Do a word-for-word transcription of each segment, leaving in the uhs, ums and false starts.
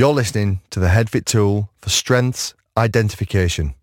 You're listening to the HeadFit tool for strengths identification.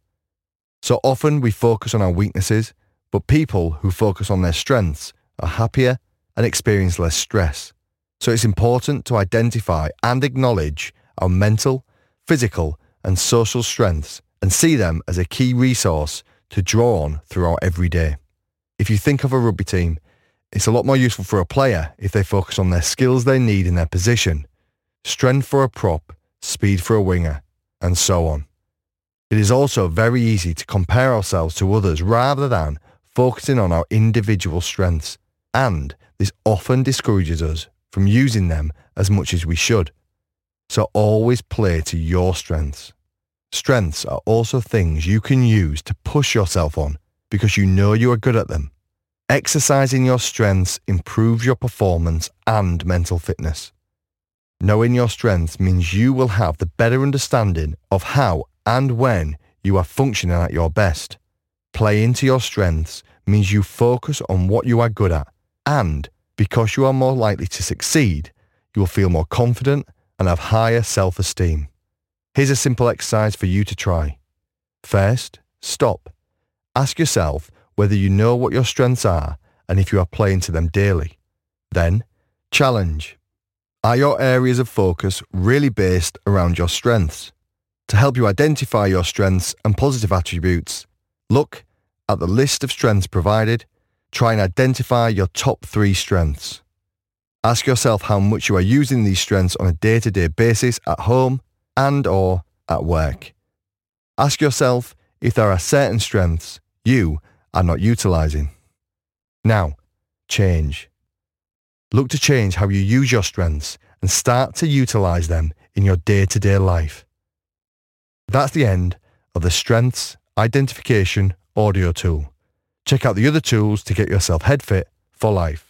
So often we focus on our weaknesses, but people who focus on their strengths are happier and experience less stress. So it's important to identify and acknowledge our mental, physical, and social strengths and see them as a key resource to draw on throughout every day. If you think of a rugby team, it's a lot more useful for a player if they focus on their skills they need in their position, strength for a prop, speed for a winger, and so on. It is also very easy to compare ourselves to others rather than focusing on our individual strengths, and this often discourages us from using them as much as we should. So always play to your strengths. Strengths are also things you can use to push yourself on because you know you are good at them. Exercising your strengths improves your performance and mental fitness. Knowing your strengths means you will have the better understanding of how and when you are functioning at your best. Playing to your strengths means you focus on what you are good at, and because you are more likely to succeed, you will feel more confident and have higher self-esteem. Here's a simple exercise for you to try. First, stop. Ask yourself whether you know what your strengths are and if you are playing to them daily. Then, challenge. Are your areas of focus really based around your strengths? To help you identify your strengths and positive attributes, look at the list of strengths provided. Try and identify your top three strengths. Ask yourself how much you are using these strengths on a day-to-day basis at home and or at work. Ask yourself if there are certain strengths you are not utilizing. Now, change. Look to change how you use your strengths and start to utilize them in your day-to-day life. That's the end of the Strengths Identification audio tool. Check out the other tools to get yourself head fit for life.